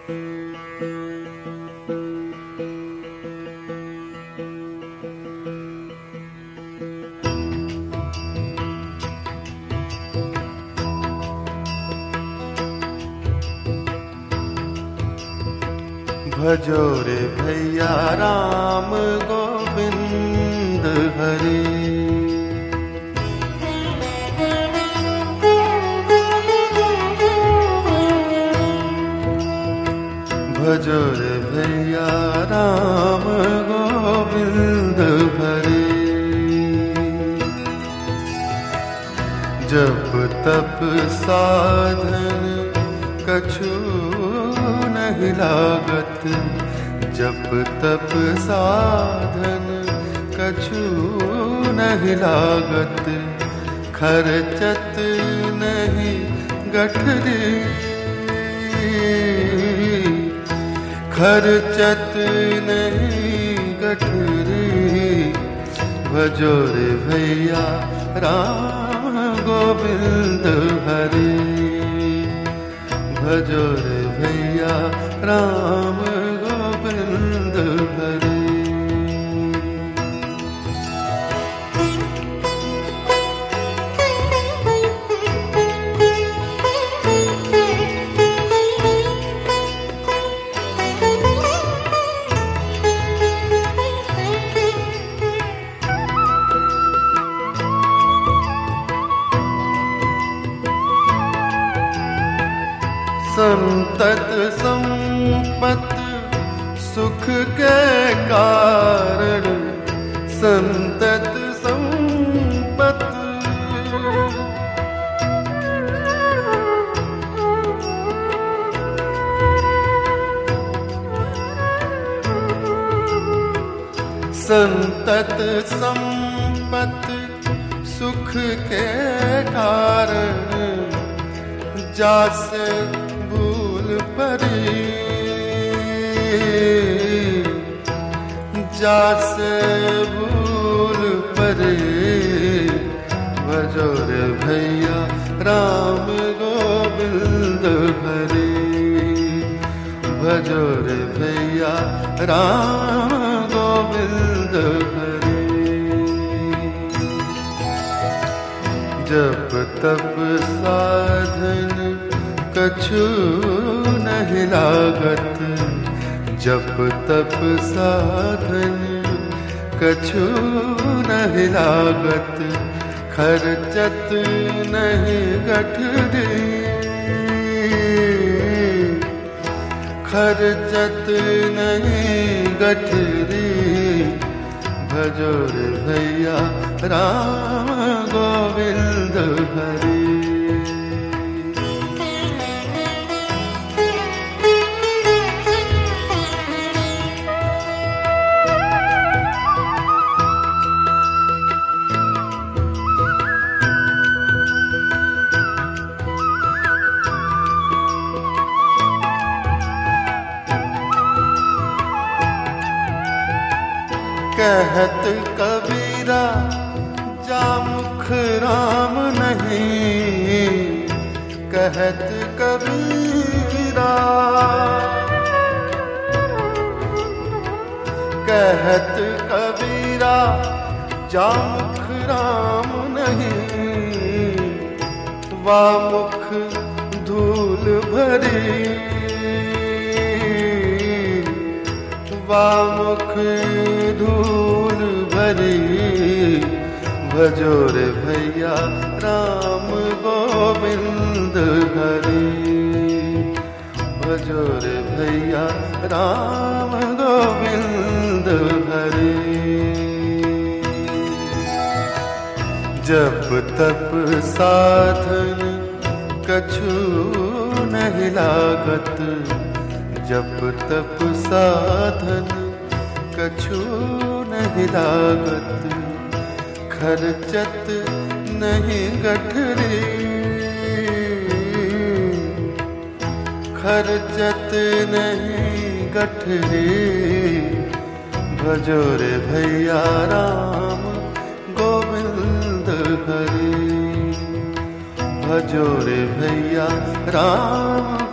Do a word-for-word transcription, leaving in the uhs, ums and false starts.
भजो रे भैया राम गोविंद हरि। भजो रे भैया राम गोविंद हरि। जप तप साधन कछु नहीं लागत, जप तप साधन कछु नहीं लागत। खर्चत नहीं गठरी, खर्चत नहीं गठरी। भजो रे भैया राम गोविंद हरि। भजो रे भैया राम गोविंद हरि। संतत संपत सुख के कारण, संतत संपत संतत संपत सुख के कारण। जासे भूल परी, जासे भूल परी। भजो रे भैया राम गोविंद हरि। भजो रे भैया राम गोविंद हरि। जप तप साधन कछु नहीं लागत, जप तप साधन कछु नहीं लागत। खर्चत नहीं गठरी, खर्चत नहीं गठरी। भजो रे भैया राम गोविंद हरि। कहत कबीरा जामुख राम नहीं, कहत कबीरा, कहत कबीरा जामुख राम नहीं। वामुख धूल भरी, वामुख धूल भरी। भजो रे भैया राम गोविंद हरि। भजो रे भैया राम गोविंद हरि। जप तप साधन कछु नहीं लागत, जप तप साधन कछु नहीं लागत। खर्चत नहीं गठरी, खर्चत नहीं गठरी। भजो रे भैया राम गोविंद हरि। भजो रे भैया राम